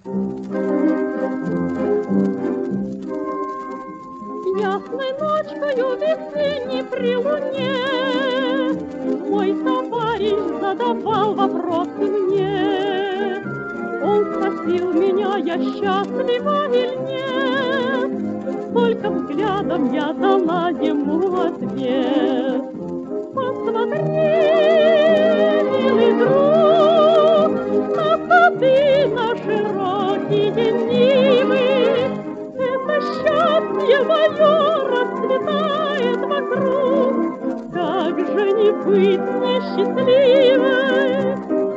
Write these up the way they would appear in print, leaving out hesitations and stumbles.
Ясной ночкою весенней при луне мой товарищ задавал вопросы мне. Он спросил меня, я счастлива или нет, только взглядом я дала ему ответ. Посмотри, милый друг, на сады, на широкие нивы. Это счастье мое расцветает вокруг, как же не быть несчастливой?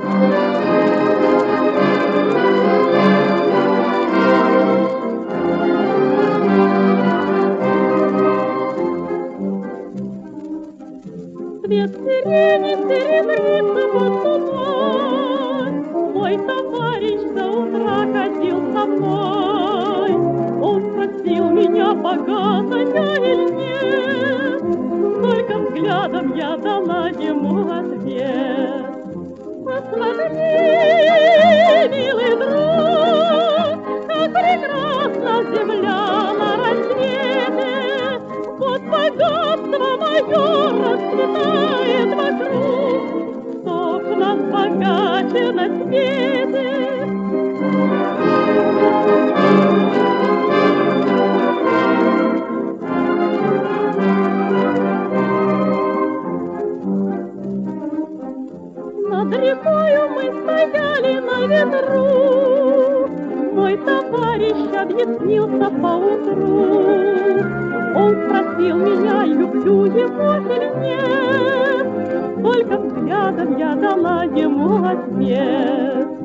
Цвет сирени серебрится под луной, мой товарищ до утра ходил со мной. Он спросил меня, богата я или нет, только взглядом я дала ему ответ. Посмотри, милый друг, как прекрасна земля на рассвете, вот богатство мое расцветает вокруг, кто ж нас богаче на свете? Над рекою мы стояли на ветру, мой товарищ объяснился поутру. Он спросил меня, люблю его или нет, только взглядом я дала ему ответ.